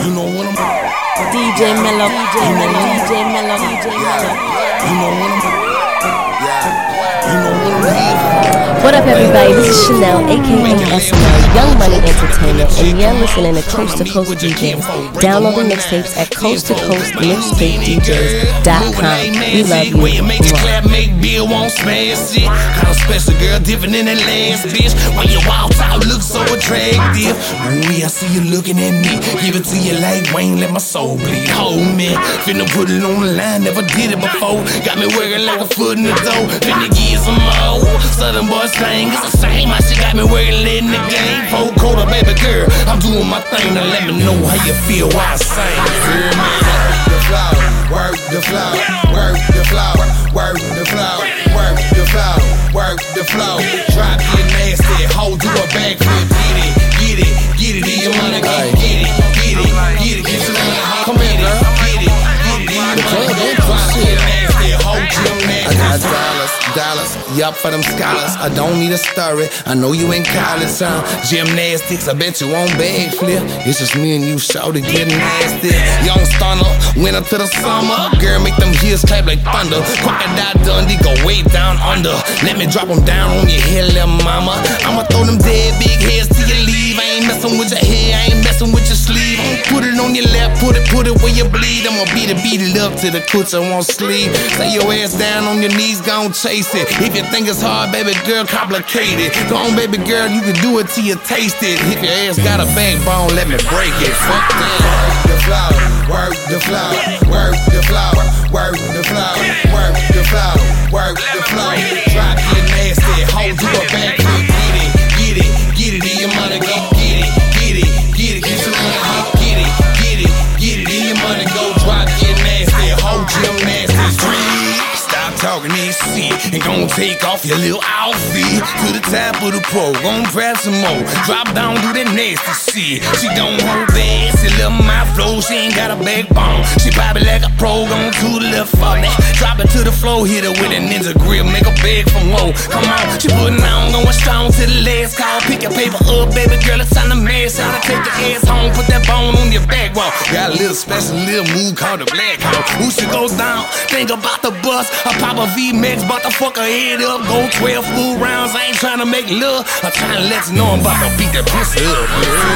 You know what I'm DJ Mello, DJ Mello, DJ Mello, DJ Mello. You know what I'm You know what I'm here for. What up, everybody? This is Chanel, aka SNL, Young Money Entertainment, and you're listening to Coast to Coast DJs. Download the mixtapes at coasttocoastmixtapedjs.com. We love you. Make it clap, make beer, won't smash it. Kind of special girl, different than that last bitch. When you walk out, look so attractive. Ooh, I see you looking at me. Give it to you like Wayne, let my soul bleed. Hold me, finna put it on the line, never did it before. Got me working like a foot in the door. Finna give some more. Southern boys thing, it's the same. My shit got me working in the game. Four quarter, baby girl, I'm doing my thing. Now let me know how you feel while I sing. Work the flow, work the flow, work the flow, work the flow, work the flow, work the flow. Drop your nasty, hold to a backflip. Get it, get it, your money, get it, get it, get it, get your money, come in, girl. Get it, drop your nasty, hold to a nasty. I got dollars, yup for them scholars. I don't need a story, I know you in college, huh? Gymnastics, I bet you won't bag flip. It's just me and you, shorty, getting nasty. Young stunner, winter to the summer. Girl, make them heels clap like thunder. Crocodile Dundee, go way down under. Let me drop them down on your head, little mama. I'ma throw them dead big heads till you leave. I ain't messing with your hair, I ain't messing with your sleeve. Put it on your lap, put it where you bleed. I'ma beat it up till the coochie won't sleep. Lay your ass down on your knees, gon' chase it. If you think it's hard, baby girl, complicated. Go on, baby girl, you can do it till you taste it. If your ass got a backbone, let me break it. Fuck that. Work the flow, work the flow, work the flow, work the flow, work the flow, work the flow. Drop your nasty, hold to a backflip. Get it, get it, your money go. Get it, get it, get it, get your money go. Get it, get it, get it, your money go. Drop your nasty, hold your nasty. Stop talking this shit and gon' take off your little outfit. To the top of the pole, gon' grab some more. Drop down, do that nasty shit. She don't hold back, she love my flow. She ain't got a backbone. She pop it like a pro, gon' to the left for me. Drop it to the floor, hit her with a ninja grip, make her beg for more. Come on, she putting on, going strong to the last call. Pick your paper up, baby girl, it's time to mash. How to take the ass home, put that bone on your back wall. Got a little special little move called the black hole. Who should go down? Think about the bus. I pop a V-Max, bout to fuck her head up. Go 12 full rounds, I ain't tryna make love. I'm tryna let you know I'm about to beat that pussy up.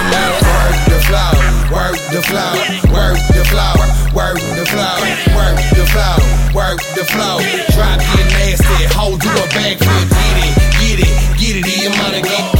Work the flow, work the flow, work the flow, work the flow, work the flow, work the flow. Drop your nasty, hold to a backflip. Get it, get it, your money go.